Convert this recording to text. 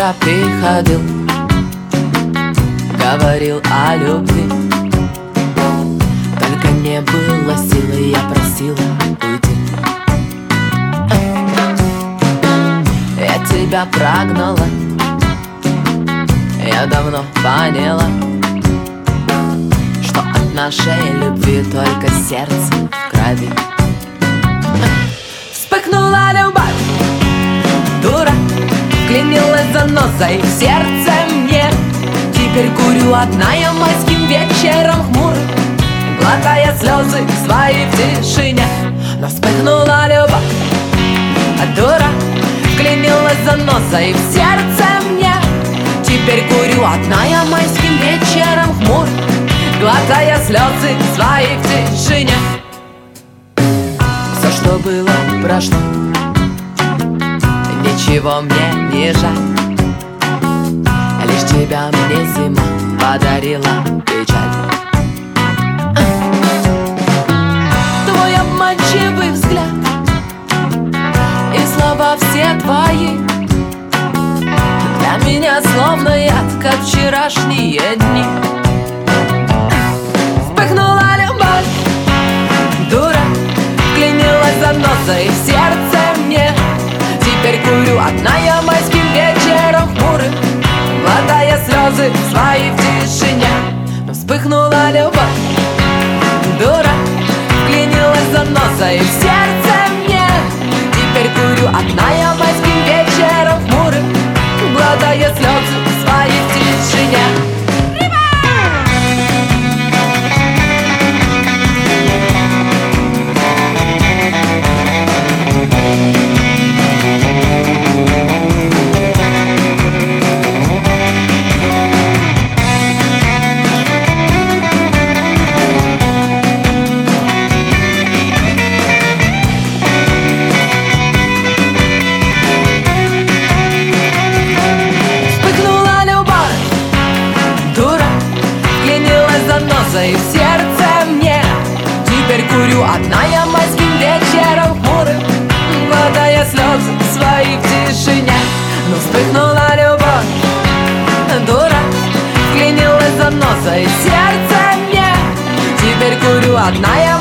утро приходил, говорил о любви, только не было силы, я просила уйти. Я тебя прогнала, я давно поняла, что от нашей любви только сердце в крови. Вспыхнула любовь, дура, вклинилась занозой в сердце мне. Теперь курю одна я майским вечером хмурым, глотая слезы свои в тишине. Но вспыхнула любовь, дура, вклинилась занозой в сердце мне. Теперь курю одна я майским вечером хмурым, глотая слезы свои в тишине. Все, что было, прошло, ничего мне не жаль. Лишь тебя мне зима подарила печаль. Твой обманчивый взгляд и слова все твои для меня словно яд, как вчерашние дни. Вспыхнула любовь, дура, вклинилась занозой в сердце мне. Теперь курю одна я майским вечером хмурым, глотая слезы свои в тишине. Но вспыхнула любовь, дура, вклинилась занозой в сердце мне. Теперь курю одна я майским вечером хмурым, глотая слезы свои в тишине. И в сердце мне. Теперь курю одна я майским вечером хмурым, глотая слезы свои в тишине. Но вспыхнула любовь, дура, вклинилась занозой в сердце мне. Теперь курю одна я